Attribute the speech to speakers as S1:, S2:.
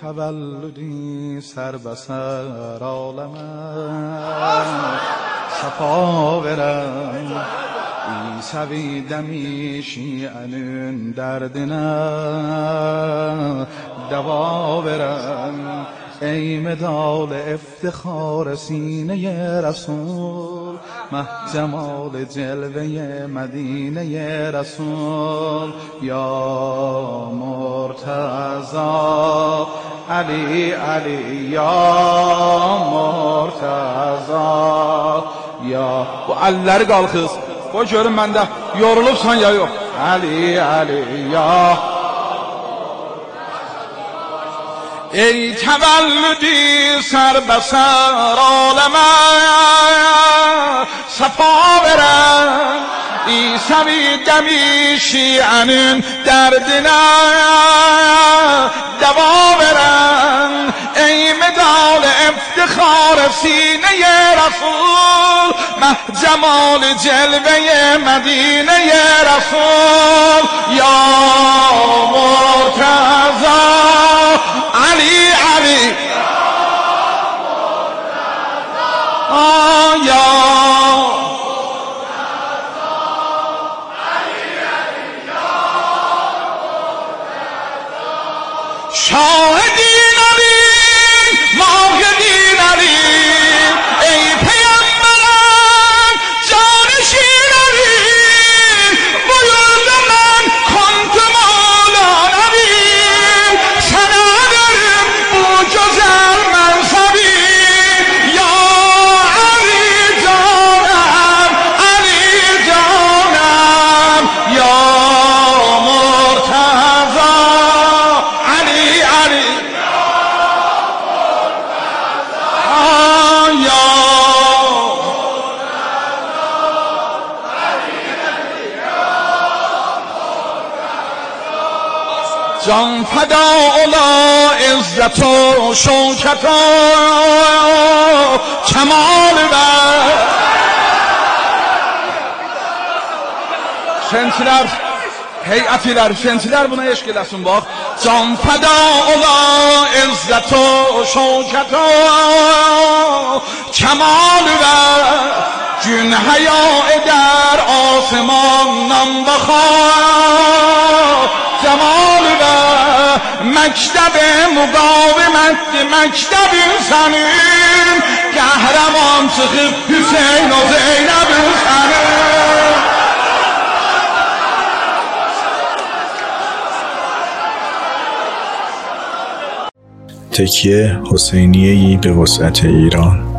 S1: تولدی سر به سر عالم صفا verem İsa demişi anın derdine deva verem ey medal افتخار سینه رسول مه جمال جلوه مدینه رسول یا مرتضی علی علی یا مرتضی ya bu əlləri qalxız. Qoy görüm məndə yorulubsan ya yox. Ali Ali ya ey təvəllüdü sərbəsər aləmə səfa verən İsa'vi dəmi şiənin dərdinə dəva verən ey medal افتخار سینه رسول مه جمال جلوه مدینه رسول یا مرتضی علی علی یا شاهدین علی ماهدین علی ای پیامبران جانشین علی بایرد من کنت مولا نبی سندارم بو جزر منصبی یا علی جانم یا مرتضی علی علی جان فدا اولا عزت و شوکت و کمال و şençilər, heyətlər, şençilər buna eşq eləsin bax. Can fəda ola izzət o şövkət o kemal və gün həya edər asmandan baxar cemal və məktəb müqavimətdir məktəbin sənin qəhrəman çıxıb Hüseyn o Zeynəbin sənin
S2: تکیه حسینیه‌ای به وسعت ایران.